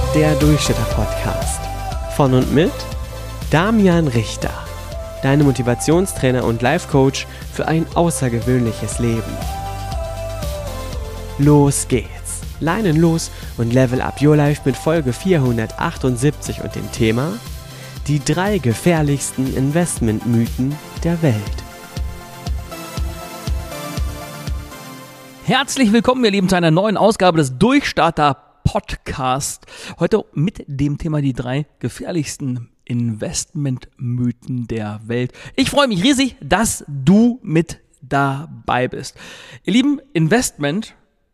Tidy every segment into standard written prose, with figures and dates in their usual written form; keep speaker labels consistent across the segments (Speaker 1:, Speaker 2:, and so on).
Speaker 1: Der Durchstarter-Podcast. Von und mit Damian Richter, deine Motivationstrainer und Life-Coach für ein außergewöhnliches Leben. Los geht's! Leinen los und level up your life mit Folge 478 und dem Thema die 3 gefährlichsten Investmentmythen der Welt.
Speaker 2: Herzlich willkommen, ihr Lieben, zu einer neuen Ausgabe des Durchstarter-Podcast. Heute mit dem Thema die 3 gefährlichsten Investmentmythen der Welt. Ich freue mich riesig, dass du mit dabei bist. Ihr Lieben, Investment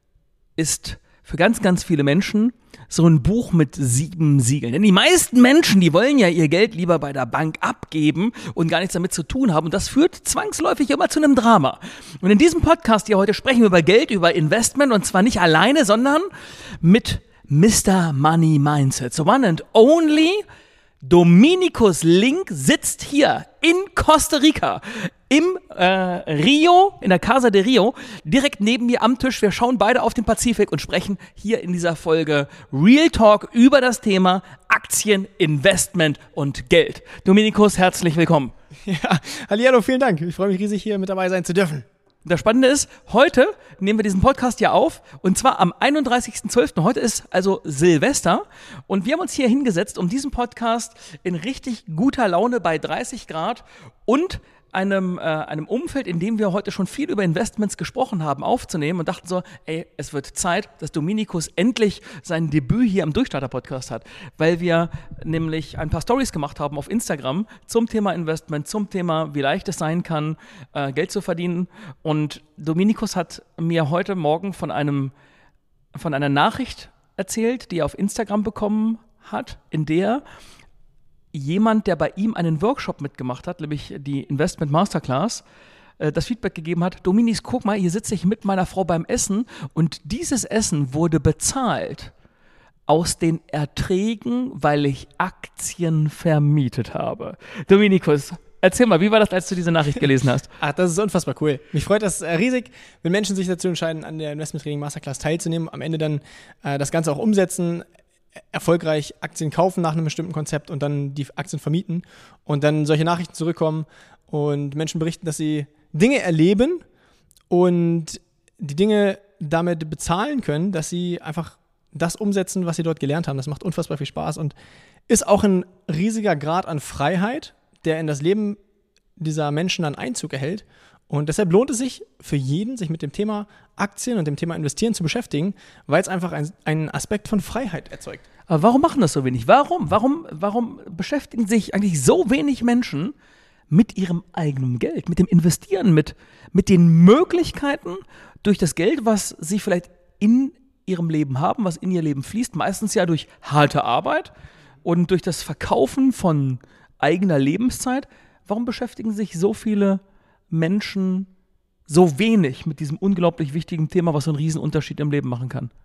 Speaker 2: ist für ganz, ganz viele Menschen so ein Buch mit 7 Siegeln. Denn die meisten Menschen, die wollen ja ihr Geld lieber bei der Bank abgeben und gar nichts damit zu tun haben. Und das führt zwangsläufig immer zu einem Drama. Und in diesem Podcast hier heute sprechen wir über Geld, über Investment, und zwar nicht alleine, sondern mit Mr. Money Mindset. So one and only Dominikus Link sitzt hier in Costa Rica, im Rio, in der Casa de Rio, direkt neben mir am Tisch. Wir schauen beide auf den Pazifik und sprechen hier in dieser Folge Real Talk über das Thema Aktien, Investment und Geld. Dominikus, herzlich willkommen.
Speaker 3: Ja, hallihallo, vielen Dank. Ich freue mich riesig, hier mit dabei sein zu dürfen.
Speaker 2: Das Spannende ist, heute nehmen wir diesen Podcast ja auf, und zwar am 31.12. Heute ist also Silvester, und wir haben uns hier hingesetzt, um diesen Podcast in richtig guter Laune bei 30 Grad und einem Umfeld, in dem wir heute schon viel über Investments gesprochen haben, aufzunehmen, und dachten so, es wird Zeit, dass Dominikus endlich sein Debüt hier am Durchstarter-Podcast hat, weil wir nämlich ein paar Stories gemacht haben auf Instagram zum Thema Investment, zum Thema, wie leicht es sein kann, Geld zu verdienen. Und Dominikus hat mir heute Morgen von einer Nachricht erzählt, die er auf Instagram bekommen hat, in der jemand, der bei ihm einen Workshop mitgemacht hat, nämlich die Investment Masterclass, das Feedback gegeben hat: Dominis, guck mal, hier sitze ich mit meiner Frau beim Essen, und dieses Essen wurde bezahlt aus den Erträgen, weil ich Aktien vermietet habe. Dominikus, erzähl mal, wie war das, als du diese Nachricht gelesen hast?
Speaker 3: Ach, das ist unfassbar cool. Mich freut das riesig, wenn Menschen sich dazu entscheiden, an der Investment Training Masterclass teilzunehmen, am Ende dann das Ganze auch umsetzen, erfolgreich Aktien kaufen nach einem bestimmten Konzept und dann die Aktien vermieten und dann solche Nachrichten zurückkommen und Menschen berichten, dass sie Dinge erleben und die Dinge damit bezahlen können, dass sie einfach das umsetzen, was sie dort gelernt haben. Das macht unfassbar viel Spaß und ist auch ein riesiger Grad an Freiheit, der in das Leben dieser Menschen dann Einzug erhält. Und deshalb lohnt es sich für jeden, sich mit dem Thema Aktien und dem Thema Investieren zu beschäftigen, weil es einfach einen Aspekt von Freiheit erzeugt.
Speaker 2: Aber warum machen das so wenig? Warum beschäftigen sich eigentlich so wenig Menschen mit ihrem eigenen Geld, mit dem Investieren, mit den Möglichkeiten durch das Geld, was sie vielleicht in ihrem Leben haben, was in ihr Leben fließt, meistens ja durch harte Arbeit und durch das Verkaufen von eigener Lebenszeit? Warum beschäftigen sich so viele Menschen so wenig mit diesem unglaublich wichtigen Thema, was so einen riesen Unterschied im Leben machen kann?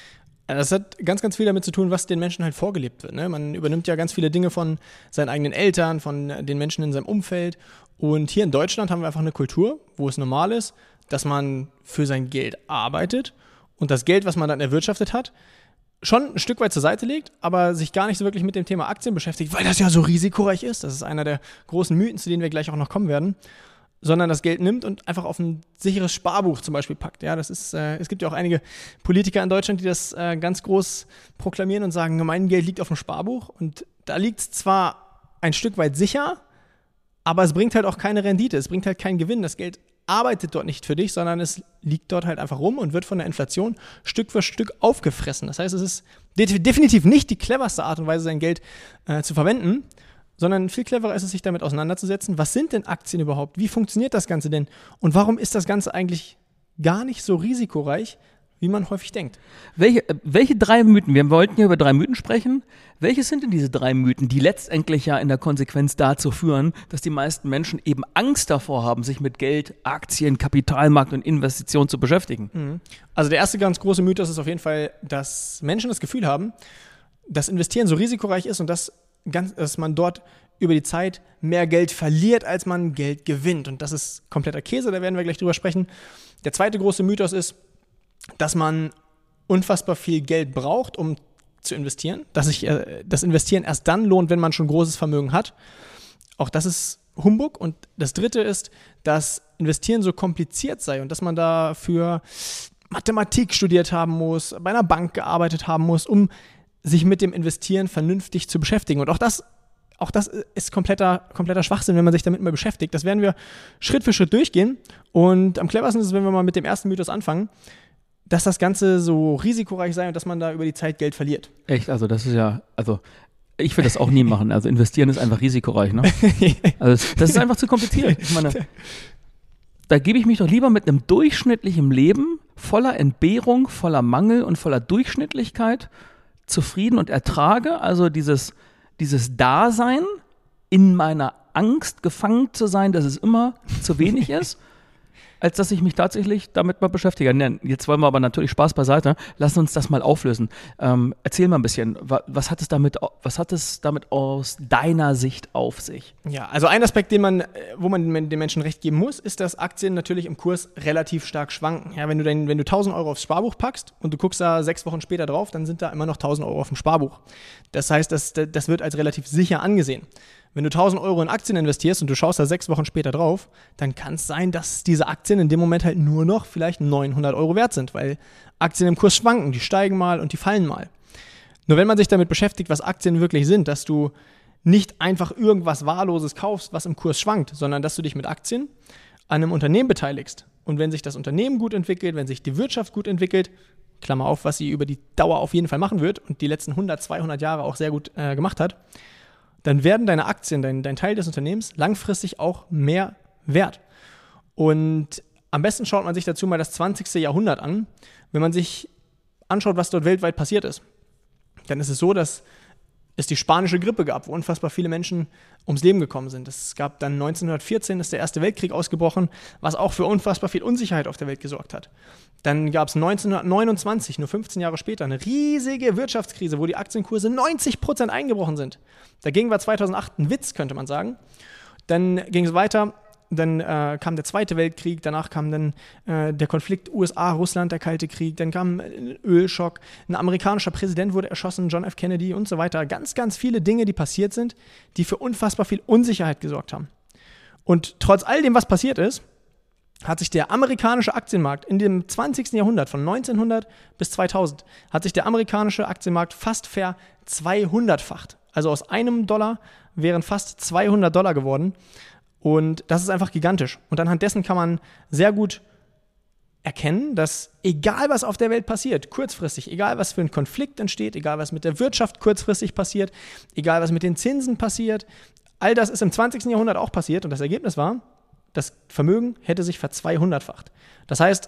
Speaker 3: Das hat ganz, ganz viel damit zu tun, was den Menschen halt vorgelebt wird. Ne? Man übernimmt ja ganz viele Dinge von seinen eigenen Eltern, von den Menschen in seinem Umfeld. Und hier in Deutschland haben wir einfach eine Kultur, wo es normal ist, dass man für sein Geld arbeitet und das Geld, was man dann erwirtschaftet hat, schon ein Stück weit zur Seite legt, aber sich gar nicht so wirklich mit dem Thema Aktien beschäftigt, weil das ja so risikoreich ist. Das ist einer der großen Mythen, zu denen wir gleich auch noch kommen werden. Sondern das Geld nimmt und einfach auf ein sicheres Sparbuch zum Beispiel packt. Ja, das ist, es gibt ja auch einige Politiker in Deutschland, die das ganz groß proklamieren und sagen, mein Geld liegt auf dem Sparbuch. Und da liegt es zwar ein Stück weit sicher, aber es bringt halt auch keine Rendite, es bringt halt keinen Gewinn. Das Geld arbeitet dort nicht für dich, sondern es liegt dort halt einfach rum und wird von der Inflation Stück für Stück aufgefressen. Das heißt, es ist definitiv nicht die cleverste Art und Weise, sein Geld zu verwenden, sondern viel cleverer ist es, sich damit auseinanderzusetzen. Was sind denn Aktien überhaupt? Wie funktioniert das Ganze denn? Und warum ist das Ganze eigentlich gar nicht so risikoreich, wie man häufig denkt?
Speaker 2: Welche 3 Mythen? Wir wollten ja über 3 Mythen sprechen. Welche sind denn diese 3 Mythen, die letztendlich ja in der Konsequenz dazu führen, dass die meisten Menschen eben Angst davor haben, sich mit Geld, Aktien, Kapitalmarkt und Investitionen zu beschäftigen?
Speaker 3: Also der erste ganz große Mythos ist auf jeden Fall, dass Menschen das Gefühl haben, dass Investieren so risikoreich ist und dass man dort über die Zeit mehr Geld verliert, als man Geld gewinnt. Und das ist kompletter Käse, da werden wir gleich drüber sprechen. Der zweite große Mythos ist, dass man unfassbar viel Geld braucht, um zu investieren, dass sich das Investieren erst dann lohnt, wenn man schon großes Vermögen hat. Auch das ist Humbug. Und das Dritte ist, dass Investieren so kompliziert sei und dass man dafür Mathematik studiert haben muss, bei einer Bank gearbeitet haben muss, um sich mit dem Investieren vernünftig zu beschäftigen. Und auch das ist kompletter Schwachsinn, wenn man sich damit mal beschäftigt. Das werden wir Schritt für Schritt durchgehen. Und am cleversten ist es, wenn wir mal mit dem ersten Mythos anfangen, dass das Ganze so risikoreich sei und dass man da über die Zeit Geld verliert.
Speaker 2: Echt, also das ist ja, also ich würde das auch nie machen. Also investieren ist einfach risikoreich, ne? Also das ist einfach zu kompliziert. Ich meine, da gebe ich mich doch lieber mit einem durchschnittlichen Leben voller Entbehrung, voller Mangel und voller Durchschnittlichkeit zufrieden und ertrage, also dieses Dasein in meiner Angst gefangen zu sein, dass es immer zu wenig ist, als dass ich mich tatsächlich damit mal beschäftige. Jetzt wollen wir aber natürlich Spaß beiseite. Lass uns das mal auflösen. Erzähl mal ein bisschen, was hat es damit aus deiner Sicht auf sich?
Speaker 3: Ja, also ein Aspekt, wo man den Menschen recht geben muss, ist, dass Aktien natürlich im Kurs relativ stark schwanken. Ja, wenn du 1.000 Euro aufs Sparbuch packst und du guckst da 6 Wochen später drauf, dann sind da immer noch 1.000 Euro auf dem Sparbuch. Das heißt, das wird als relativ sicher angesehen. Wenn du 1.000 Euro in Aktien investierst und du schaust da 6 Wochen später drauf, dann kann es sein, dass diese Aktien in dem Moment halt nur noch vielleicht 900 Euro wert sind, weil Aktien im Kurs schwanken, die steigen mal und die fallen mal. Nur wenn man sich damit beschäftigt, was Aktien wirklich sind, dass du nicht einfach irgendwas Wahlloses kaufst, was im Kurs schwankt, sondern dass du dich mit Aktien an einem Unternehmen beteiligst. Und wenn sich das Unternehmen gut entwickelt, wenn sich die Wirtschaft gut entwickelt, Klammer auf, was sie über die Dauer auf jeden Fall machen wird und die letzten 100, 200 Jahre auch sehr gut gemacht hat, dann werden deine Aktien, dein Teil des Unternehmens, langfristig auch mehr wert. Und am besten schaut man sich dazu mal das 20. Jahrhundert an. Wenn man sich anschaut, was dort weltweit passiert ist, dann ist es so, dass es die spanische Grippe gab, wo unfassbar viele Menschen ums Leben gekommen sind. Es gab dann 1914 ist der Erste Weltkrieg ausgebrochen, was auch für unfassbar viel Unsicherheit auf der Welt gesorgt hat. Dann gab es 1929, nur 15 Jahre später, eine riesige Wirtschaftskrise, wo die Aktienkurse 90% eingebrochen sind. Dagegen war 2008 ein Witz, könnte man sagen. Dann ging es weiter. Dann kam der Zweite Weltkrieg, danach kam dann der Konflikt USA-Russland, der Kalte Krieg, dann kam ein Ölschock, ein amerikanischer Präsident wurde erschossen, John F. Kennedy und so weiter. Ganz, ganz viele Dinge, die passiert sind, die für unfassbar viel Unsicherheit gesorgt haben. Und trotz all dem, was passiert ist, hat sich der amerikanische Aktienmarkt in dem 20. Jahrhundert, von 1900 bis 2000, hat sich der amerikanische Aktienmarkt fast ver-200-facht. Also aus $1 wären fast $200 geworden. Und das ist einfach gigantisch. Und anhand dessen kann man sehr gut erkennen, dass egal was auf der Welt passiert, kurzfristig, egal was für ein Konflikt entsteht, egal was mit der Wirtschaft kurzfristig passiert, egal was mit den Zinsen passiert, all das ist im 20. Jahrhundert auch passiert. Und das Ergebnis war, das Vermögen hätte sich ver-200-facht. Das heißt,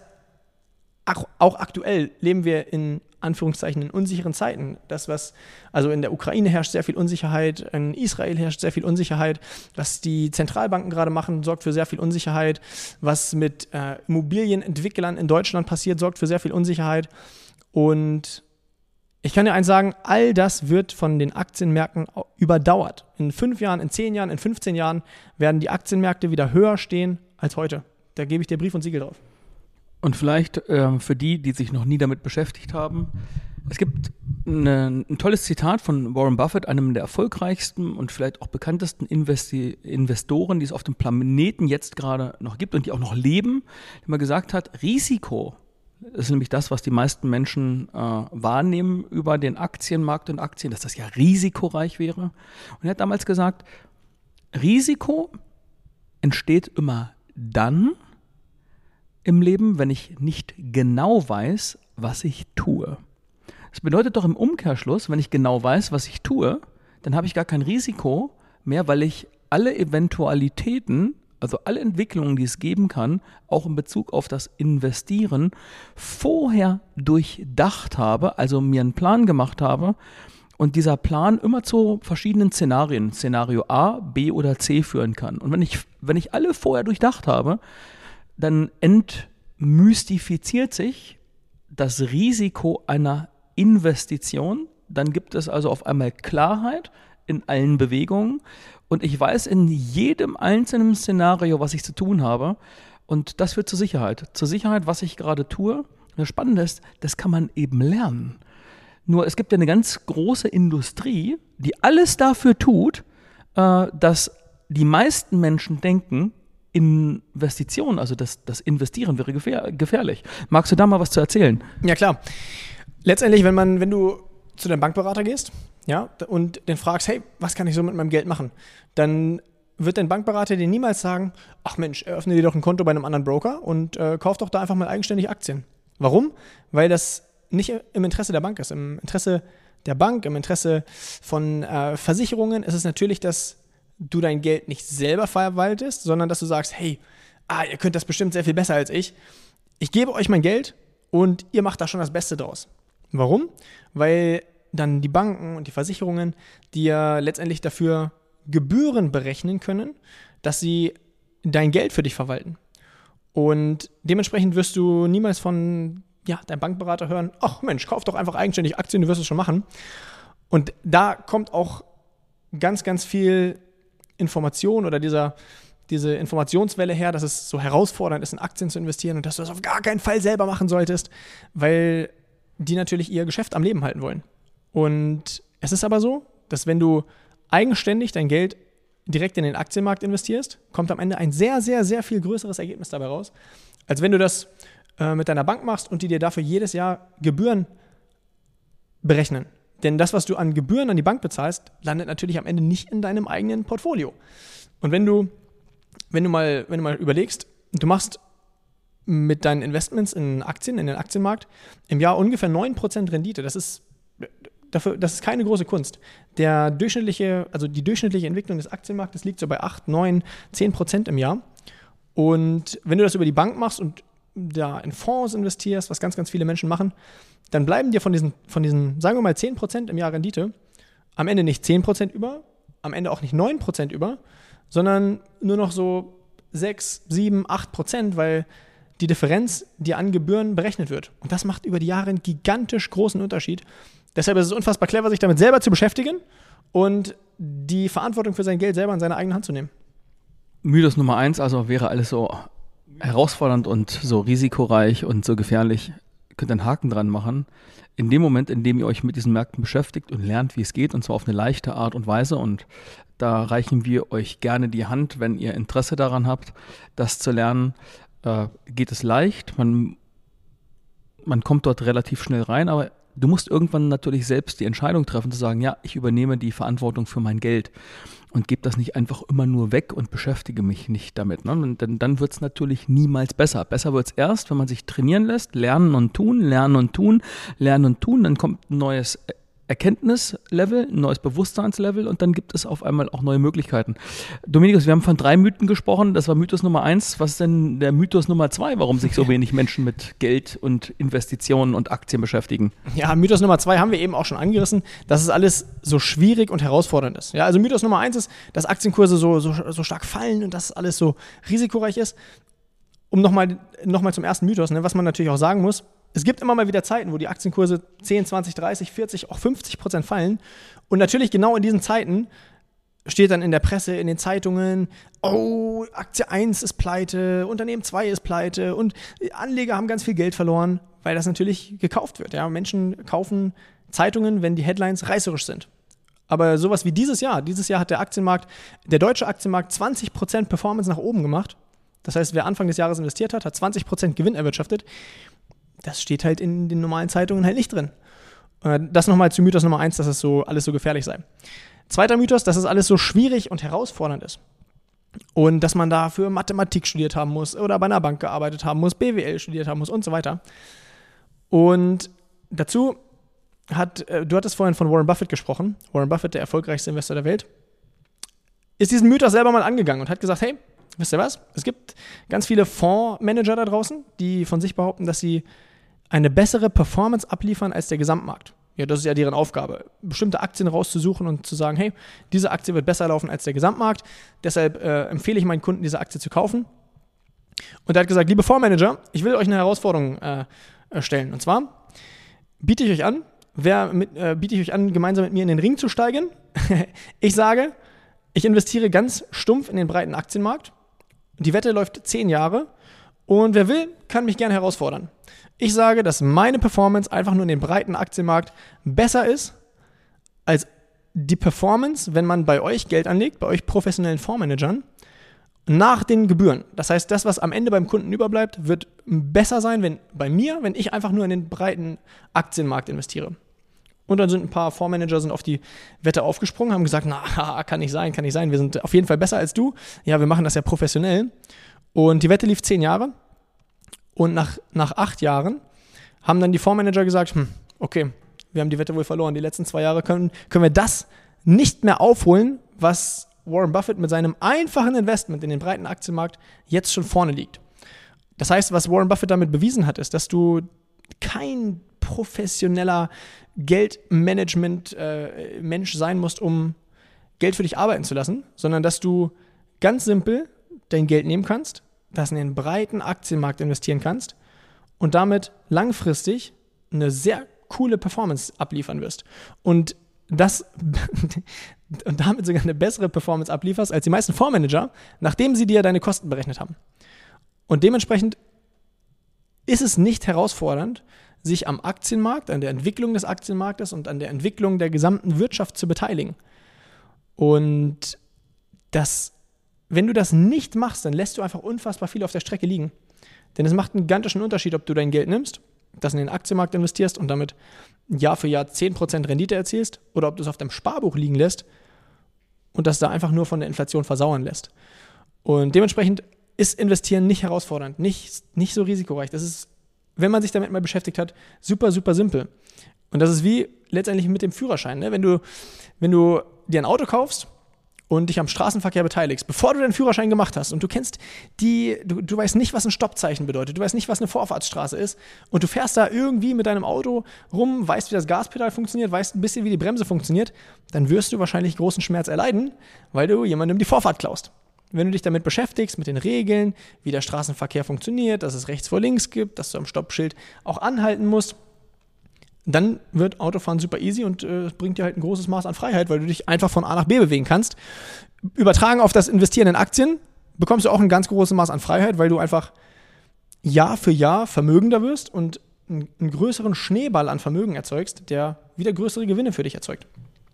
Speaker 3: auch aktuell leben wir in Anführungszeichen in unsicheren Zeiten. Also in der Ukraine herrscht sehr viel Unsicherheit, in Israel herrscht sehr viel Unsicherheit. Was die Zentralbanken gerade machen, sorgt für sehr viel Unsicherheit. Was mit Immobilienentwicklern in Deutschland passiert, sorgt für sehr viel Unsicherheit. Und ich kann dir eins sagen, all das wird von den Aktienmärkten überdauert. In 5 Jahren, in 10 Jahren, in 15 Jahren werden die Aktienmärkte wieder höher stehen als heute. Da gebe ich dir Brief und Siegel drauf.
Speaker 2: Und vielleicht für die sich noch nie damit beschäftigt haben, es gibt ein tolles Zitat von Warren Buffett, einem der erfolgreichsten und vielleicht auch bekanntesten Investoren, die es auf dem Planeten jetzt gerade noch gibt und die auch noch leben, der mal gesagt hat, Risiko, das ist nämlich das, was die meisten Menschen wahrnehmen über den Aktienmarkt und Aktien, dass das ja risikoreich wäre. Und er hat damals gesagt, Risiko entsteht immer dann im Leben, wenn ich nicht genau weiß, was ich tue. Das bedeutet doch im Umkehrschluss, wenn ich genau weiß, was ich tue, dann habe ich gar kein Risiko mehr, weil ich alle Eventualitäten, also alle Entwicklungen, die es geben kann, auch in Bezug auf das Investieren, vorher durchdacht habe, also mir einen Plan gemacht habe und dieser Plan immer zu verschiedenen Szenarien, Szenario A, B oder C führen kann. Und wenn ich alle vorher durchdacht habe, dann entmystifiziert sich das Risiko einer Investition. Dann gibt es also auf einmal Klarheit in allen Bewegungen und ich weiß in jedem einzelnen Szenario, was ich zu tun habe. Und das führt zur Sicherheit. Zur Sicherheit, was ich gerade tue. Und das Spannende ist, das kann man eben lernen. Nur es gibt ja eine ganz große Industrie, die alles dafür tut, dass die meisten Menschen denken, Investitionen, also das Investieren wäre gefährlich. Magst du da mal was zu erzählen?
Speaker 3: Ja, klar. Letztendlich, wenn du zu deinem Bankberater gehst, ja, und den fragst, hey, was kann ich so mit meinem Geld machen? Dann wird dein Bankberater dir niemals sagen, ach Mensch, eröffne dir doch ein Konto bei einem anderen Broker und kauf doch da einfach mal eigenständig Aktien. Warum? Weil das nicht im Interesse der Bank ist. Im Interesse der Bank, im Interesse von Versicherungen ist es natürlich, dass du dein Geld nicht selber verwaltest, sondern dass du sagst, hey, ihr könnt das bestimmt sehr viel besser als ich. Ich gebe euch mein Geld und ihr macht da schon das Beste draus. Warum? Weil dann die Banken und die Versicherungen dir letztendlich dafür Gebühren berechnen können, dass sie dein Geld für dich verwalten. Und dementsprechend wirst du niemals von deinem Bankberater hören, ach Mensch, kauf doch einfach eigenständig Aktien, du wirst es schon machen. Und da kommt auch ganz, ganz viel Information oder diese Informationswelle her, dass es so herausfordernd ist, in Aktien zu investieren und dass du das auf gar keinen Fall selber machen solltest, weil die natürlich ihr Geschäft am Leben halten wollen. Und es ist aber so, dass wenn du eigenständig dein Geld direkt in den Aktienmarkt investierst, kommt am Ende ein sehr, sehr, sehr viel größeres Ergebnis dabei raus, als wenn du das mit deiner Bank machst und die dir dafür jedes Jahr Gebühren berechnen. Denn das, was du an Gebühren an die Bank bezahlst, landet natürlich am Ende nicht in deinem eigenen Portfolio. Und wenn du mal überlegst, du machst mit deinen Investments in Aktien, in den Aktienmarkt, im Jahr ungefähr 9% Rendite. Das ist keine große Kunst. Die durchschnittliche Entwicklung des Aktienmarktes liegt so bei 8, 9, 10% im Jahr. Und wenn du das über die Bank machst und da in Fonds investierst, was ganz, ganz viele Menschen machen, dann bleiben dir von diesen, sagen wir mal, 10% im Jahr Rendite am Ende nicht 10% über, am Ende auch nicht 9% über, sondern nur noch so 6, 7, 8%, weil die Differenz dir an Gebühren berechnet wird. Und das macht über die Jahre einen gigantisch großen Unterschied. Deshalb ist es unfassbar clever, sich damit selber zu beschäftigen und die Verantwortung für sein Geld selber in seine eigene Hand zu nehmen.
Speaker 2: Mythos Nummer 1, also wäre alles so herausfordernd und so risikoreich und so gefährlich, könnt ihr einen Haken dran machen. In dem Moment, in dem ihr euch mit diesen Märkten beschäftigt und lernt, wie es geht, und zwar auf eine leichte Art und Weise, und da reichen wir euch gerne die Hand, wenn ihr Interesse daran habt, das zu lernen, geht es leicht. Man kommt dort relativ schnell rein, aber du musst irgendwann natürlich selbst die Entscheidung treffen, zu sagen, ja, ich übernehme die Verantwortung für mein Geld und gebe das nicht einfach immer nur weg und beschäftige mich nicht damit. Ne? Und dann wird es natürlich niemals besser. Besser wird es erst, wenn man sich trainieren lässt, lernen und tun, dann kommt ein neues Erkenntnislevel, ein neues Bewusstseinslevel und dann gibt es auf einmal auch neue Möglichkeiten. Dominikus, wir haben von 3 Mythen gesprochen, das war Mythos Nummer 1. Was ist denn der Mythos Nummer 2, warum sich so wenig Menschen mit Geld und Investitionen und Aktien beschäftigen?
Speaker 3: Ja, Mythos Nummer 2 haben wir eben auch schon angerissen, dass es alles so schwierig und herausfordernd ist. Ja, also Mythos Nummer 1 ist, dass Aktienkurse so stark fallen und dass alles so risikoreich ist. Um nochmal zum ersten Mythos, was man natürlich auch sagen muss, es gibt immer mal wieder Zeiten, wo die Aktienkurse 10, 20, 30, 40, auch 50% fallen. Und natürlich genau in diesen Zeiten steht dann in der Presse, in den Zeitungen, oh, Aktie 1 ist pleite, Unternehmen 2 ist pleite und Anleger haben ganz viel Geld verloren, weil das natürlich gekauft wird. Ja? Menschen kaufen Zeitungen, wenn die Headlines reißerisch sind. Aber sowas wie dieses Jahr hat der deutsche Aktienmarkt 20% Performance nach oben gemacht. Das heißt, wer Anfang des Jahres investiert hat 20% Gewinn erwirtschaftet. Das steht halt in den normalen Zeitungen halt nicht drin. Das nochmal zu Mythos Nummer 1, dass es so alles so gefährlich sei. Zweiter Mythos, dass es alles so schwierig und herausfordernd ist. Und dass man dafür Mathematik studiert haben muss oder bei einer Bank gearbeitet haben muss, BWL studiert haben muss und so weiter. Und dazu du hattest vorhin von Warren Buffett gesprochen. Warren Buffett, der erfolgreichste Investor der Welt, ist diesen Mythos selber mal angegangen und hat gesagt, hey, wisst ihr was? Es gibt ganz viele Fondsmanager da draußen, die von sich behaupten, dass sie eine bessere Performance abliefern als der Gesamtmarkt. Ja, das ist ja deren Aufgabe, bestimmte Aktien rauszusuchen und zu sagen, hey, diese Aktie wird besser laufen als der Gesamtmarkt, deshalb empfehle ich meinen Kunden, diese Aktie zu kaufen. Und er hat gesagt, liebe Fondsmanager, ich will euch eine Herausforderung stellen. Und zwar biete ich euch an, gemeinsam mit mir in den Ring zu steigen. Ich sage, ich investiere ganz stumpf in den breiten Aktienmarkt. Die Wette läuft 10 Jahre Und wer will, kann mich gerne herausfordern. Ich sage, dass meine Performance einfach nur in den breiten Aktienmarkt besser ist als die Performance, wenn man bei euch Geld anlegt, bei euch professionellen Fondsmanagern, nach den Gebühren. Das heißt, das, was am Ende beim Kunden überbleibt, wird besser sein, wenn ich einfach nur in den breiten Aktienmarkt investiere. Und dann sind ein paar Fondsmanager auf die Wette aufgesprungen, haben gesagt, na, kann nicht sein, wir sind auf jeden Fall besser als du. Ja, wir machen das ja professionell. Und die Wette lief 10 Jahre. Und nach 8 Jahren haben dann die Fondsmanager gesagt, okay, wir haben die Wette wohl verloren. Die letzten 2 Jahre können wir das nicht mehr aufholen, was Warren Buffett mit seinem einfachen Investment in den breiten Aktienmarkt jetzt schon vorne liegt. Das heißt, was Warren Buffett damit bewiesen hat, ist, dass du kein professioneller Geldmanagement-Mensch sein musst, um Geld für dich arbeiten zu lassen, sondern dass du ganz simpel dein Geld nehmen kannst, das in den breiten Aktienmarkt investieren kannst und damit langfristig eine sehr coole Performance abliefern wirst. Und damit sogar eine bessere Performance ablieferst als die meisten Fondsmanager, nachdem sie dir deine Kosten berechnet haben. Und dementsprechend ist es nicht herausfordernd, sich am Aktienmarkt, an der Entwicklung des Aktienmarktes und an der Entwicklung der gesamten Wirtschaft zu beteiligen. Und wenn du das nicht machst, dann lässt du einfach unfassbar viel auf der Strecke liegen. Denn es macht einen gigantischen Unterschied, ob du dein Geld nimmst, das in den Aktienmarkt investierst und damit Jahr für Jahr 10% Rendite erzielst, oder ob du es auf deinem Sparbuch liegen lässt und das da einfach nur von der Inflation versauern lässt. Und dementsprechend ist Investieren nicht herausfordernd, nicht so risikoreich. Das ist, wenn man sich damit mal beschäftigt hat, super, super simpel. Und das ist wie letztendlich mit dem Führerschein. Ne? Wenn du dir ein Auto kaufst und dich am Straßenverkehr beteiligst, bevor du deinen Führerschein gemacht hast und du kennst du weißt nicht, was ein Stoppzeichen bedeutet, du weißt nicht, was eine Vorfahrtsstraße ist und du fährst da irgendwie mit deinem Auto rum, weißt, wie das Gaspedal funktioniert, weißt ein bisschen, wie die Bremse funktioniert, dann wirst du wahrscheinlich großen Schmerz erleiden, weil du jemandem die Vorfahrt klaust. Wenn du dich damit beschäftigst, mit den Regeln, wie der Straßenverkehr funktioniert, dass es rechts vor links gibt, dass du am Stoppschild auch anhalten musst, dann wird Autofahren super easy und bringt dir halt ein großes Maß an Freiheit, weil du dich einfach von A nach B bewegen kannst. Übertragen auf das Investieren in Aktien bekommst du auch ein ganz großes Maß an Freiheit, weil du einfach Jahr für Jahr vermögender wirst und einen größeren Schneeball an Vermögen erzeugst, der wieder größere Gewinne für dich erzeugt.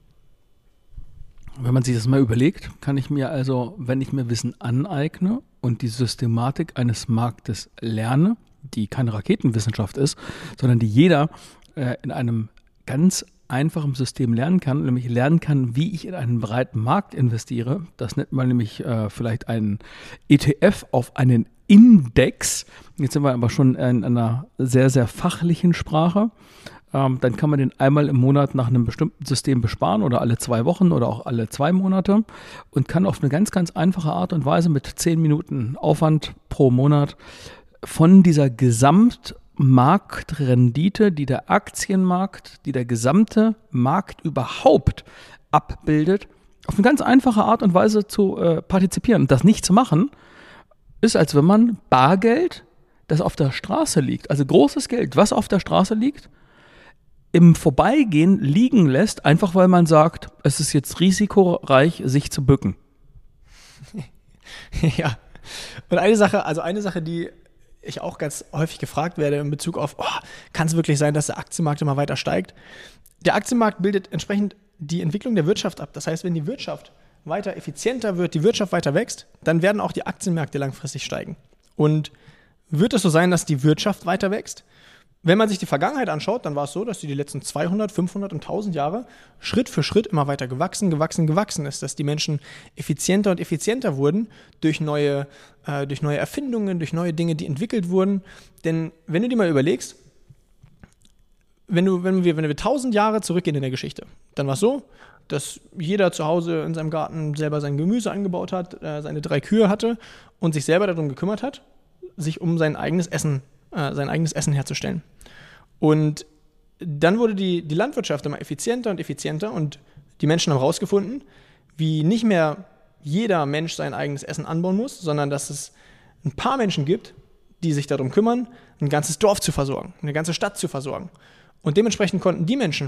Speaker 2: Wenn man sich das mal überlegt, kann ich mir also, wenn ich mir Wissen aneigne und die Systematik eines Marktes lerne, die keine Raketenwissenschaft ist, sondern die jeder in einem ganz einfachen System lernen kann, nämlich lernen kann, wie ich in einen breiten Markt investiere. Das nennt man nämlich vielleicht einen ETF auf einen Index. Jetzt sind wir aber schon in einer sehr, sehr fachlichen Sprache. Dann kann man den einmal im Monat nach einem bestimmten System besparen oder alle 2 Wochen oder auch alle 2 Monate und kann auf eine ganz, ganz einfache Art und Weise mit 10 Minuten Aufwand pro Monat von dieser Gesamtmarktrendite, die der Aktienmarkt, die der gesamte Markt überhaupt abbildet, auf eine ganz einfache Art und Weise zu partizipieren. Und das nicht zu machen, ist, als wenn man Bargeld, das auf der Straße liegt, also großes Geld, was auf der Straße liegt, im Vorbeigehen liegen lässt, einfach weil man sagt, es ist jetzt risikoreich, sich zu bücken.
Speaker 3: Ja. Und eine Sache, die ich auch ganz häufig gefragt werde in Bezug auf, kann es wirklich sein, dass der Aktienmarkt immer weiter steigt? Der Aktienmarkt bildet entsprechend die Entwicklung der Wirtschaft ab. Das heißt, wenn die Wirtschaft weiter effizienter wird, die Wirtschaft weiter wächst, dann werden auch die Aktienmärkte langfristig steigen. Und wird es so sein, dass die Wirtschaft weiter wächst? Wenn man sich die Vergangenheit anschaut, dann war es so, dass die letzten 200, 500 und 1000 Jahre Schritt für Schritt immer weiter gewachsen ist, dass die Menschen effizienter und effizienter wurden durch neue Erfindungen, durch neue Dinge, die entwickelt wurden. Denn wenn du dir mal überlegst, wenn wir 1000 Jahre zurückgehen in der Geschichte, dann war es so, dass jeder zu Hause in seinem Garten selber sein Gemüse angebaut hat, seine 3 Kühe hatte und sich selber darum gekümmert hat, sich um sein eigenes Essen herzustellen. Und dann wurde die Landwirtschaft immer effizienter und effizienter und die Menschen haben herausgefunden, wie nicht mehr jeder Mensch sein eigenes Essen anbauen muss, sondern dass es ein paar Menschen gibt, die sich darum kümmern, ein ganzes Dorf zu versorgen, eine ganze Stadt zu versorgen. Und dementsprechend konnten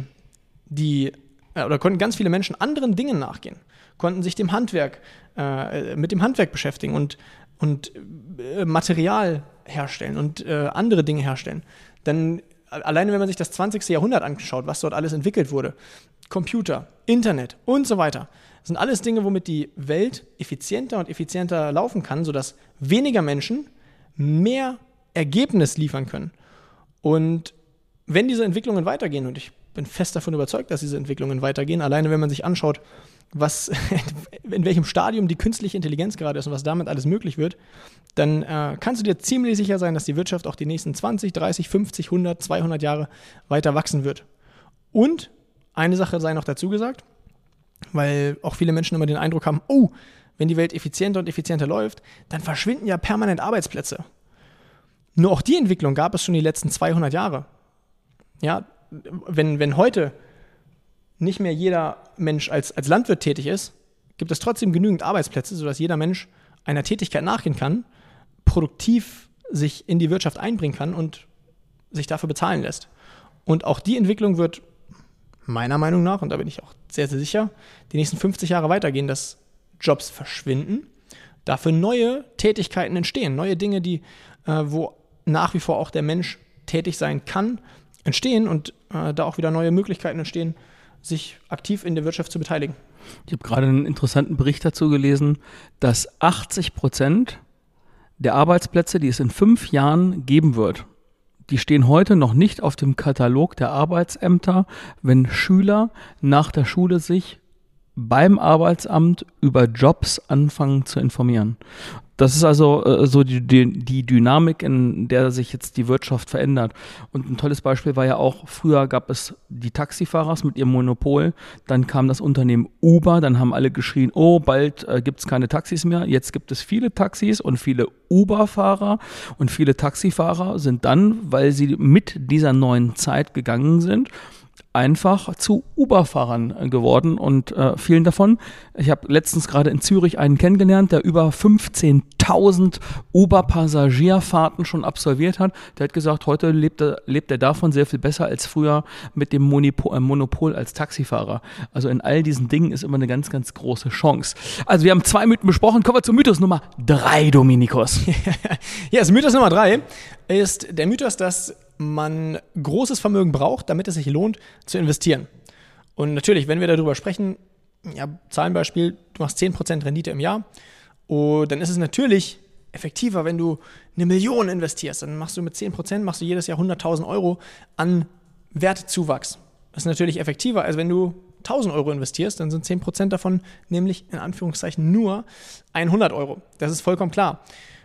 Speaker 3: konnten ganz viele Menschen anderen Dingen nachgehen, konnten sich mit dem Handwerk beschäftigen und und Material herstellen und andere Dinge herstellen, dann alleine wenn man sich das 20. Jahrhundert anschaut, was dort alles entwickelt wurde, Computer, Internet und so weiter, das sind alles Dinge, womit die Welt effizienter und effizienter laufen kann, sodass weniger Menschen mehr Ergebnis liefern können. Und wenn diese Entwicklungen weitergehen, und ich bin fest davon überzeugt, dass diese Entwicklungen weitergehen, alleine wenn man sich anschaut, in welchem Stadium die künstliche Intelligenz gerade ist und was damit alles möglich wird, dann kannst du dir ziemlich sicher sein, dass die Wirtschaft auch die nächsten 20, 30, 50, 100, 200 Jahre weiter wachsen wird. Und eine Sache sei noch dazu gesagt, weil auch viele Menschen immer den Eindruck haben, oh, wenn die Welt effizienter und effizienter läuft, dann verschwinden ja permanent Arbeitsplätze. Nur auch die Entwicklung gab es schon die letzten 200 Jahre. Ja, wenn heute nicht mehr jeder Mensch als Landwirt tätig ist, gibt es trotzdem genügend Arbeitsplätze, sodass jeder Mensch einer Tätigkeit nachgehen kann, produktiv sich in die Wirtschaft einbringen kann und sich dafür bezahlen lässt. Und auch die Entwicklung wird meiner Meinung nach, und da bin ich auch sehr, sehr sicher, die nächsten 50 Jahre weitergehen, dass Jobs verschwinden, dafür neue Tätigkeiten entstehen, neue Dinge, wo nach wie vor auch der Mensch tätig sein kann, entstehen und da auch wieder neue Möglichkeiten entstehen, sich aktiv in der Wirtschaft zu beteiligen.
Speaker 2: Ich habe gerade einen interessanten Bericht dazu gelesen, dass 80% der Arbeitsplätze, die es in 5 Jahren geben wird, die stehen heute noch nicht auf dem Katalog der Arbeitsämter, wenn Schüler nach der Schule sich beim Arbeitsamt über Jobs anfangen zu informieren. Das ist also so die Dynamik, in der sich jetzt die Wirtschaft verändert. Und ein tolles Beispiel war ja auch, früher gab es die Taxifahrer mit ihrem Monopol, dann kam das Unternehmen Uber, dann haben alle geschrien, oh, bald gibt es keine Taxis mehr. Jetzt gibt es viele Taxis und viele Uber-Fahrer und viele Taxifahrer sind dann, weil sie mit dieser neuen Zeit gegangen sind, einfach zu Uber-Fahrern geworden und vielen davon. Ich habe letztens gerade in Zürich einen kennengelernt, der über 15.000 Uber-Passagierfahrten schon absolviert hat. Der hat gesagt, heute lebt er davon sehr viel besser als früher mit dem Monopol als Taxifahrer. Also in all diesen Dingen ist immer eine ganz, ganz große Chance. Also wir haben 2 Mythen besprochen. Kommen wir zu Mythos Nummer 3, Dominikus.
Speaker 3: Ja, also Mythos Nummer 3 ist der Mythos, dass man großes Vermögen braucht, damit es sich lohnt, zu investieren. Und natürlich, wenn wir darüber sprechen, ja, Zahlenbeispiel, du machst 10% Rendite im Jahr, und dann ist es natürlich effektiver, wenn du 1 Million investierst. Dann machst du mit 10% jedes Jahr 100.000 Euro an Wertzuwachs. Das ist natürlich effektiver, als wenn du 1.000 Euro investierst, dann sind 10% davon nämlich in Anführungszeichen nur 100 Euro. Das ist vollkommen klar.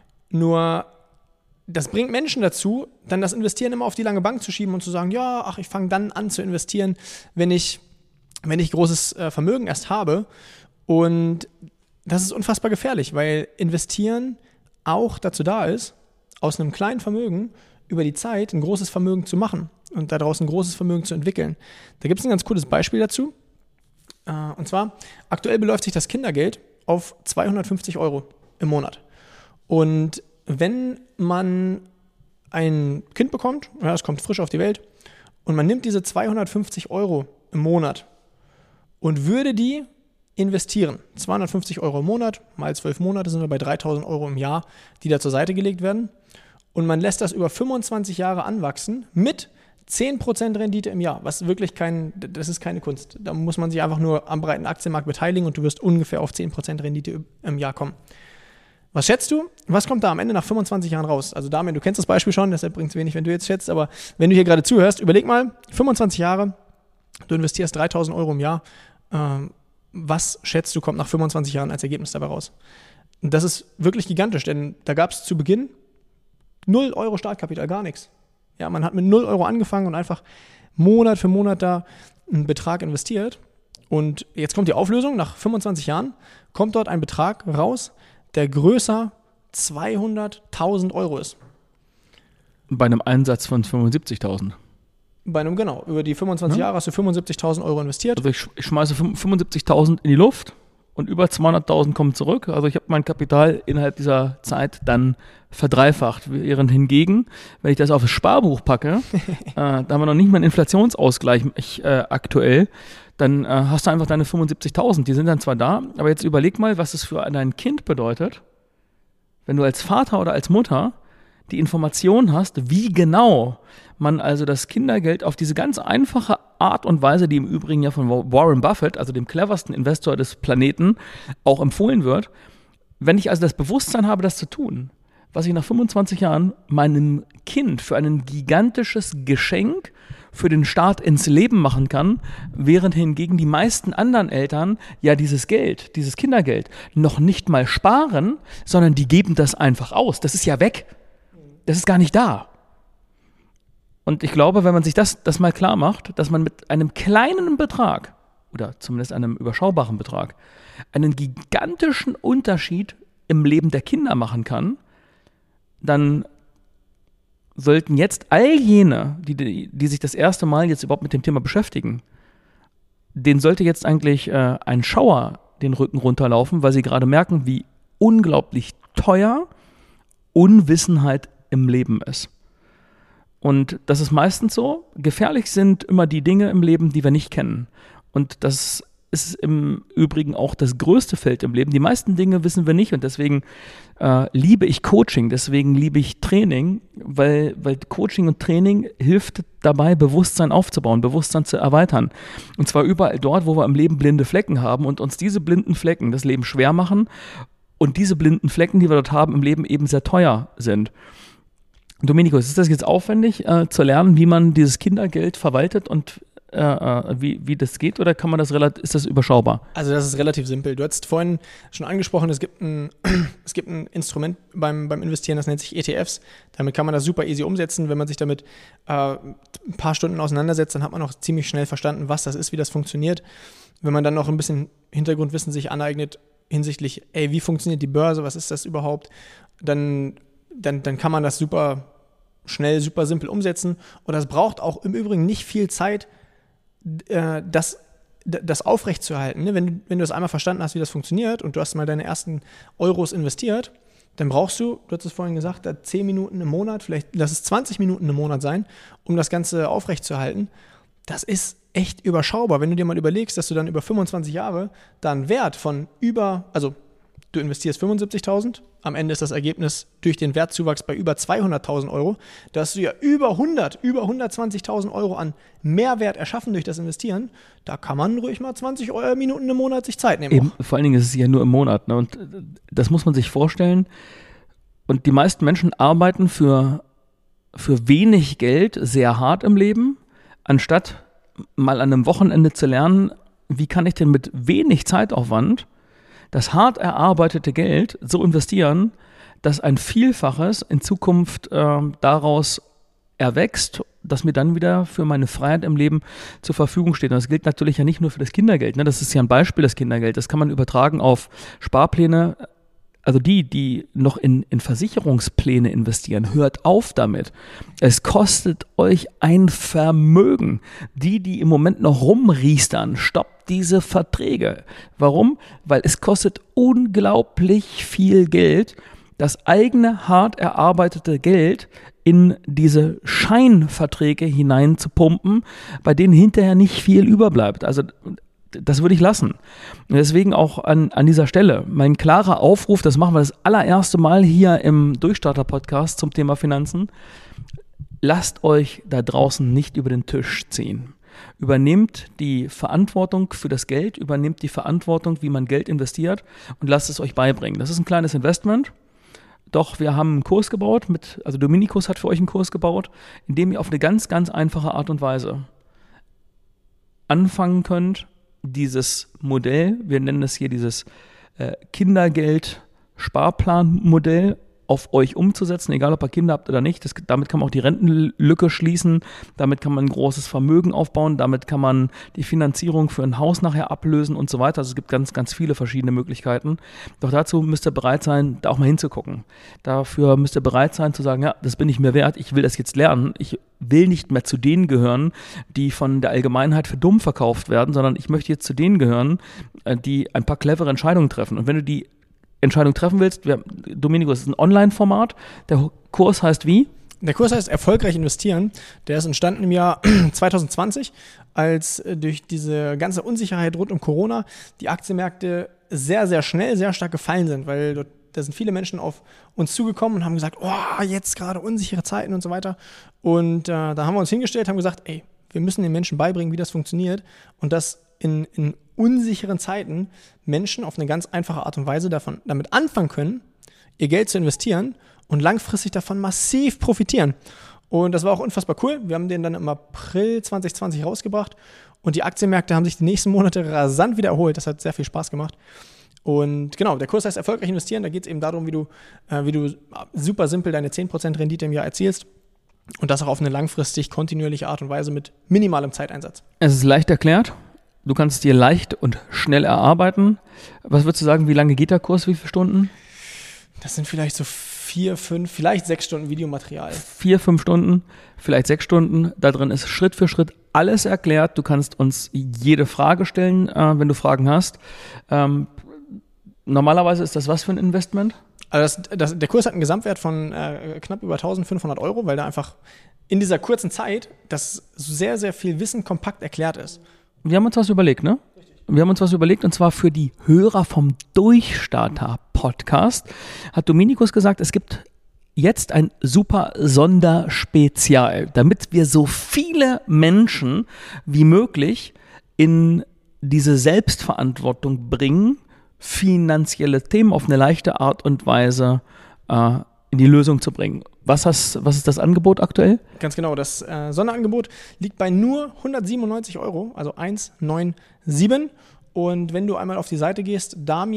Speaker 3: Nur das bringt Menschen dazu, dann das Investieren immer auf die lange Bank zu schieben und zu sagen, ja, ach, ich fange dann an zu investieren, wenn ich großes Vermögen erst habe. Und das ist unfassbar gefährlich, weil Investieren auch dazu da ist, aus einem kleinen Vermögen über die Zeit ein großes Vermögen zu machen und daraus ein großes Vermögen zu entwickeln. Da gibt es ein ganz cooles Beispiel dazu. Und zwar, aktuell beläuft sich das Kindergeld auf 250 Euro im Monat. Und wenn man ein Kind bekommt, ja, es kommt frisch auf die Welt, und man nimmt diese 250 Euro im Monat und würde die investieren, 250 Euro im Monat, mal 12 Monate sind wir bei 3.000 Euro im Jahr, die da zur Seite gelegt werden, und man lässt das über 25 Jahre anwachsen mit 10% Rendite im Jahr, was wirklich das ist keine Kunst. Da muss man sich einfach nur am breiten Aktienmarkt beteiligen und du wirst ungefähr auf 10% Rendite im Jahr kommen. Was schätzt du? Was kommt da am Ende nach 25 Jahren raus? Also Damian, du kennst das Beispiel schon, deshalb bringt es wenig, wenn du jetzt schätzt, aber wenn du hier gerade zuhörst, überleg mal, 25 Jahre, du investierst 3.000 Euro im Jahr, was schätzt du, kommt nach 25 Jahren als Ergebnis dabei raus? Und das ist wirklich gigantisch, denn da gab es zu Beginn 0 Euro Startkapital, gar nichts. Ja, man hat mit 0 Euro angefangen und einfach Monat für Monat da einen Betrag investiert. Und jetzt kommt die Auflösung, nach 25 Jahren kommt dort ein Betrag raus, der größer 200.000 Euro ist.
Speaker 2: Bei einem Einsatz von 75.000.
Speaker 3: Genau. Über die 25 Jahre hast du 75.000 Euro investiert.
Speaker 2: Also ich schmeiße 75.000 in die Luft und über 200.000 kommen zurück. Also ich habe mein Kapital innerhalb dieser Zeit dann verdreifacht. Während hingegen, wenn ich das auf das Sparbuch packe, da haben wir noch nicht mal einen Inflationsausgleich aktuell, dann hast du einfach deine 75.000. Die sind dann zwar da, aber jetzt überleg mal, was es für dein Kind bedeutet, wenn du als Vater oder als Mutter die Information hast, wie genau man also das Kindergeld auf diese ganz einfache Art und Weise, die im Übrigen ja von Warren Buffett, also dem cleversten Investor des Planeten, auch empfohlen wird, wenn ich also das Bewusstsein habe, das zu tun, was ich nach 25 Jahren meinem Kind für ein gigantisches Geschenk für den Start ins Leben machen kann, während hingegen die meisten anderen Eltern ja dieses Geld, dieses Kindergeld noch nicht mal sparen, sondern die geben das einfach aus. Das ist ja weg. Das ist gar nicht da. Und ich glaube, wenn man sich das mal klar macht, dass man mit einem kleinen Betrag oder zumindest einem überschaubaren Betrag einen gigantischen Unterschied im Leben der Kinder machen kann, dann sollten jetzt all jene, die sich das erste Mal jetzt überhaupt mit dem Thema beschäftigen, denen sollte jetzt eigentlich ein Schauer den Rücken runterlaufen, weil sie gerade merken, wie unglaublich teuer Unwissenheit im Leben ist. Und das ist meistens so. Gefährlich sind immer die Dinge im Leben, die wir nicht kennen. Und das ist im Übrigen auch das größte Feld im Leben. Die meisten Dinge wissen wir nicht und deswegen liebe ich Coaching, deswegen liebe ich Training, weil Coaching und Training hilft dabei, Bewusstsein aufzubauen, Bewusstsein zu erweitern. Und zwar überall dort, wo wir im Leben blinde Flecken haben und uns diese blinden Flecken das Leben schwer machen und diese blinden Flecken, die wir dort haben, im Leben eben sehr teuer sind. Dominikus, ist das jetzt aufwendig, zu lernen, wie man dieses Kindergeld verwaltet und wie das geht, oder kann man ist das überschaubar?
Speaker 3: Also das ist relativ simpel. Du hast vorhin schon angesprochen, es gibt ein Instrument beim Investieren, das nennt sich ETFs. Damit kann man das super easy umsetzen. Wenn man sich damit ein paar Stunden auseinandersetzt, dann hat man auch ziemlich schnell verstanden, was das ist, wie das funktioniert. Wenn man dann noch ein bisschen Hintergrundwissen sich aneignet hinsichtlich, wie funktioniert die Börse, was ist das überhaupt, dann kann man das super schnell, super simpel umsetzen. Und das braucht auch im Übrigen nicht viel Zeit, das aufrechtzuerhalten. Ne? Wenn du das einmal verstanden hast, wie das funktioniert und du hast mal deine ersten Euros investiert, dann brauchst du hast es vorhin gesagt, 10 Minuten im Monat, vielleicht lass es 20 Minuten im Monat sein, um das Ganze aufrechtzuerhalten. Das ist echt überschaubar. Wenn du dir mal überlegst, dass du dann über 25 Jahre da einen Wert von du investierst 75.000, am Ende ist das Ergebnis durch den Wertzuwachs bei über 200.000 Euro, da hast du ja über 120.000 Euro an Mehrwert erschaffen durch das Investieren. Da kann man ruhig mal 20 Minuten im Monat sich Zeit nehmen.
Speaker 2: Eben, vor allen Dingen ist es ja nur im Monat. Ne? Und das muss man sich vorstellen. Und die meisten Menschen arbeiten für wenig Geld sehr hart im Leben, anstatt mal an einem Wochenende zu lernen, wie kann ich denn mit wenig Zeitaufwand das hart erarbeitete Geld so investieren, dass ein Vielfaches in Zukunft daraus erwächst, das mir dann wieder für meine Freiheit im Leben zur Verfügung steht. Und das gilt natürlich ja nicht nur für das Kindergeld. Ne? Das ist ja ein Beispiel, das Kindergeld. Das kann man übertragen auf Sparpläne. Also die noch in Versicherungspläne investieren, hört auf damit. Es kostet euch ein Vermögen. Die im Moment noch rumriestern, stoppt diese Verträge. Warum? Weil es kostet unglaublich viel Geld, das eigene hart erarbeitete Geld in diese Scheinverträge hineinzupumpen, bei denen hinterher nicht viel überbleibt. Also das würde ich lassen. Und deswegen auch an dieser Stelle mein klarer Aufruf, das machen wir das allererste Mal hier im Durchstarter-Podcast zum Thema Finanzen. Lasst euch da draußen nicht über den Tisch ziehen. Übernehmt die Verantwortung für das Geld, übernehmt die Verantwortung, wie man Geld investiert und lasst es euch beibringen. Das ist ein kleines Investment. Doch wir haben einen Kurs gebaut, also Dominikus hat für euch einen Kurs gebaut, in dem ihr auf eine ganz, ganz einfache Art und Weise anfangen könnt, dieses Modell, wir nennen es hier dieses Kindergeld-Sparplan-Modell, auf euch umzusetzen, egal ob ihr Kinder habt oder nicht. Damit kann man auch die Rentenlücke schließen, damit kann man ein großes Vermögen aufbauen, damit kann man die Finanzierung für ein Haus nachher ablösen und so weiter. Also es gibt ganz, ganz viele verschiedene Möglichkeiten. Doch dazu müsst ihr bereit sein, da auch mal hinzugucken. Dafür müsst ihr bereit sein zu sagen, ja, das bin ich mir wert, ich will das jetzt lernen. Ich will nicht mehr zu denen gehören, die von der Allgemeinheit für dumm verkauft werden, sondern ich möchte jetzt zu denen gehören, die ein paar clevere Entscheidungen treffen. Und wenn du die Entscheidung treffen willst, Dominikus, ist ein Online-Format. Der Kurs heißt wie?
Speaker 3: Der Kurs heißt Erfolgreich investieren. Der ist entstanden im Jahr 2020, als durch diese ganze Unsicherheit rund um Corona die Aktienmärkte sehr, sehr schnell, sehr stark gefallen sind, weil dort Da sind viele Menschen auf uns zugekommen und haben gesagt, oh, jetzt gerade unsichere Zeiten und so weiter. Und da haben wir uns hingestellt, haben gesagt, ey, wir müssen den Menschen beibringen, wie das funktioniert und dass in unsicheren Zeiten Menschen auf eine ganz einfache Art und Weise damit anfangen können, ihr Geld zu investieren und langfristig davon massiv profitieren. Und das war auch unfassbar cool. Wir haben den dann im April 2020 rausgebracht und die Aktienmärkte haben sich die nächsten Monate rasant wieder erholt. Das hat sehr viel Spaß gemacht. Und genau, der Kurs heißt erfolgreich investieren. Da geht es eben darum, wie du super simpel deine 10% Rendite im Jahr erzielst und das auch auf eine langfristig kontinuierliche Art und Weise mit minimalem Zeiteinsatz.
Speaker 2: Es ist leicht erklärt. Du kannst es dir leicht und schnell erarbeiten. Was würdest du sagen, wie lange geht der Kurs, wie viele Stunden?
Speaker 3: Das sind vielleicht so 4, 5, vielleicht 6 Stunden Videomaterial.
Speaker 2: 4, 5 Stunden, vielleicht 6 Stunden. Da drin ist Schritt für Schritt alles erklärt. Du kannst uns jede Frage stellen, wenn du Fragen hast. Normalerweise ist das was für ein Investment?
Speaker 3: Also der Kurs hat einen Gesamtwert von knapp über 1.500 €, weil da einfach in dieser kurzen Zeit das sehr, sehr viel Wissen kompakt erklärt ist.
Speaker 2: Wir haben uns was überlegt, ne? Wir haben uns was überlegt und zwar für die Hörer vom Durchstarter-Podcast hat Dominikus gesagt, es gibt jetzt ein super Sonderspezial, damit wir so viele Menschen wie möglich in diese Selbstverantwortung bringen, finanzielle Themen auf eine leichte Art und Weise in die Lösung zu bringen. Was ist das Angebot aktuell?
Speaker 3: Ganz genau, das Sonderangebot liegt bei nur 197 €, also 197. Und wenn du einmal auf die Seite gehst,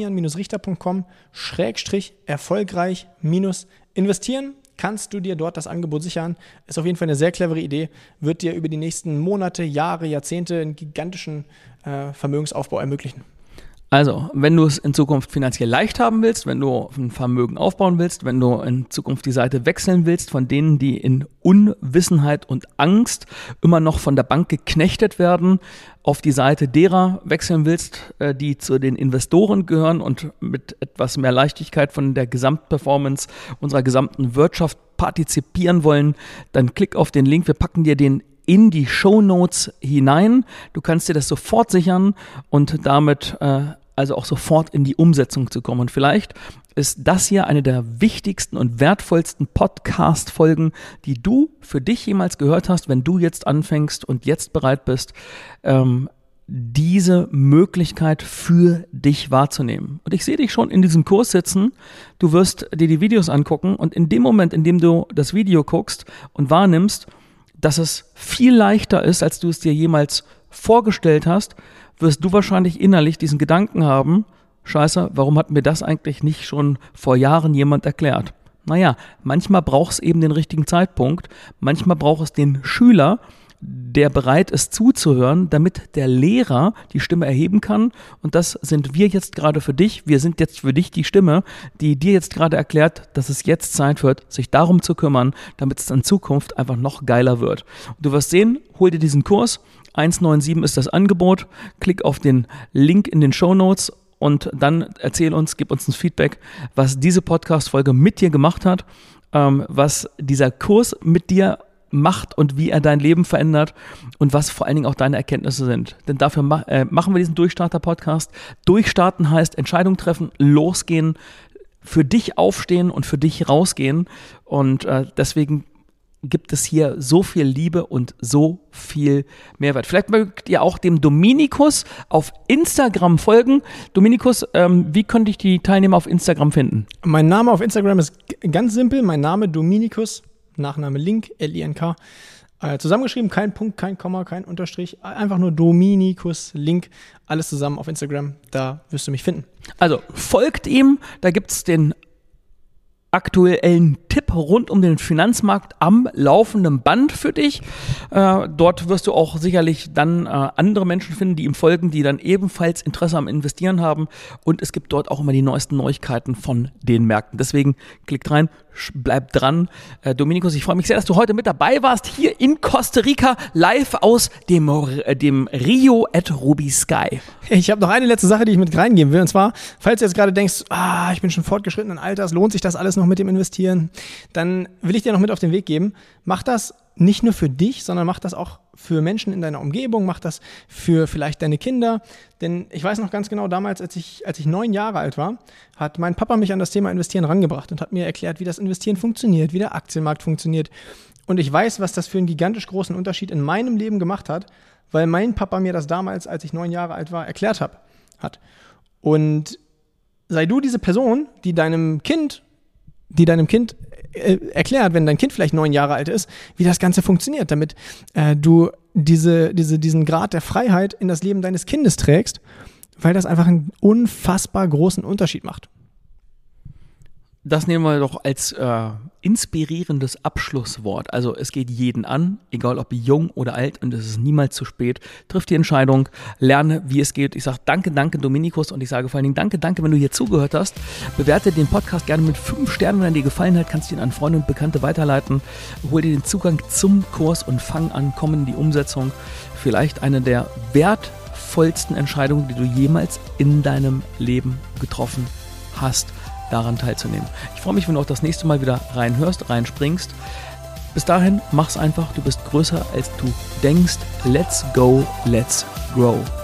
Speaker 3: damian-richter.com/erfolgreich-investieren, kannst du dir dort das Angebot sichern. Ist auf jeden Fall eine sehr clevere Idee, wird dir über die nächsten Monate, Jahre, Jahrzehnte einen gigantischen Vermögensaufbau ermöglichen.
Speaker 2: Also, wenn du es in Zukunft finanziell leicht haben willst, wenn du ein Vermögen aufbauen willst, wenn du in Zukunft die Seite wechseln willst von denen, die in Unwissenheit und Angst immer noch von der Bank geknechtet werden, auf die Seite derer wechseln willst, die zu den Investoren gehören und mit etwas mehr Leichtigkeit von der Gesamtperformance unserer gesamten Wirtschaft partizipieren wollen, dann klick auf den Link. Wir packen dir den in die Shownotes hinein. Du kannst dir das sofort sichern und damit also auch sofort in die Umsetzung zu kommen. Und vielleicht ist das hier eine der wichtigsten und wertvollsten Podcast-Folgen, die du für dich jemals gehört hast, wenn du jetzt anfängst und jetzt bereit bist, diese Möglichkeit für dich wahrzunehmen. Und ich sehe dich schon in diesem Kurs sitzen. Du wirst dir die Videos angucken und in dem Moment, in dem du das Video guckst und wahrnimmst, dass es viel leichter ist, als du es dir jemals vorgestellt hast, wirst du wahrscheinlich innerlich diesen Gedanken haben, Scheiße, warum hat mir das eigentlich nicht schon vor Jahren jemand erklärt? Naja, manchmal braucht es eben den richtigen Zeitpunkt, manchmal braucht es den Schüler, der bereit ist zuzuhören, damit der Lehrer die Stimme erheben kann. Und das sind wir jetzt gerade für dich. Wir sind jetzt für dich die Stimme, die dir jetzt gerade erklärt, dass es jetzt Zeit wird, sich darum zu kümmern, damit es in Zukunft einfach noch geiler wird. Und du wirst sehen, hol dir diesen Kurs. 197 ist das Angebot. Klick auf den Link in den Shownotes und dann gib uns ein Feedback, was diese Podcast-Folge mit dir gemacht hat, was dieser Kurs mit dir macht und wie er dein Leben verändert und was vor allen Dingen auch deine Erkenntnisse sind. Denn dafür machen wir diesen Durchstarter-Podcast. Durchstarten heißt Entscheidung treffen, losgehen, für dich aufstehen und für dich rausgehen. Und deswegen gibt es hier so viel Liebe und so viel Mehrwert. Vielleicht mögt ihr auch dem Dominikus auf Instagram folgen. Dominikus, wie könnte ich die Teilnehmer auf Instagram finden?
Speaker 3: Mein Name auf Instagram ist ganz simpel. Mein Name Dominikus, Nachname Link, L-I-N-K. Zusammengeschrieben, kein Punkt, kein Komma, kein Unterstrich. Einfach nur Dominikus Link. Alles zusammen auf Instagram. Da wirst du mich finden.
Speaker 2: Also folgt ihm. Da gibt es den aktuellen Tipp rund um den Finanzmarkt am laufenden Band für dich. Dort wirst du auch sicherlich dann andere Menschen finden, die ihm folgen, die dann ebenfalls Interesse am Investieren haben. Und es gibt dort auch immer die neuesten Neuigkeiten von den Märkten. Deswegen klickt rein, bleibt dran. Dominikus, ich freue mich sehr, dass du heute mit dabei warst, hier in Costa Rica, live aus dem Rio at Ruby Sky.
Speaker 3: Ich habe noch eine letzte Sache, die ich mit reingeben will. Und zwar, falls du jetzt gerade denkst, ich bin schon fortgeschrittenen Alters, lohnt sich das alles noch mit dem Investieren? Dann will ich dir noch mit auf den Weg geben. Mach das nicht nur für dich, sondern mach das auch für Menschen in deiner Umgebung, mach das für vielleicht deine Kinder. Denn ich weiß noch ganz genau, damals, als ich 9 Jahre alt war, hat mein Papa mich an das Thema Investieren rangebracht und hat mir erklärt, wie das Investieren funktioniert, wie der Aktienmarkt funktioniert. Und ich weiß, was das für einen gigantisch großen Unterschied in meinem Leben gemacht hat, weil mein Papa mir das damals, als ich 9 Jahre alt war, erklärt hat. Und sei du diese Person, die deinem Kind erklärt, wenn dein Kind vielleicht 9 Jahre alt ist, wie das Ganze funktioniert, damit du diesen Grad der Freiheit in das Leben deines Kindes trägst, weil das einfach einen unfassbar großen Unterschied macht.
Speaker 2: Das nehmen wir doch als inspirierendes Abschlusswort. Also es geht jeden an, egal ob jung oder alt, und es ist niemals zu spät. Triff die Entscheidung, lerne, wie es geht. Ich sage danke Dominikus, und ich sage vor allen Dingen danke, wenn du hier zugehört hast. Bewerte den Podcast gerne mit 5 Sternen, wenn er dir gefallen hat. Kannst du ihn an Freunde und Bekannte weiterleiten. Hol dir den Zugang zum Kurs und fang an, komm in die Umsetzung. Vielleicht eine der wertvollsten Entscheidungen, die du jemals in deinem Leben getroffen hast, daran teilzunehmen. Ich freue mich, wenn du auch das nächste Mal wieder reinhörst, reinspringst. Bis dahin, mach's einfach. Du bist größer, als du denkst. Let's go, let's grow.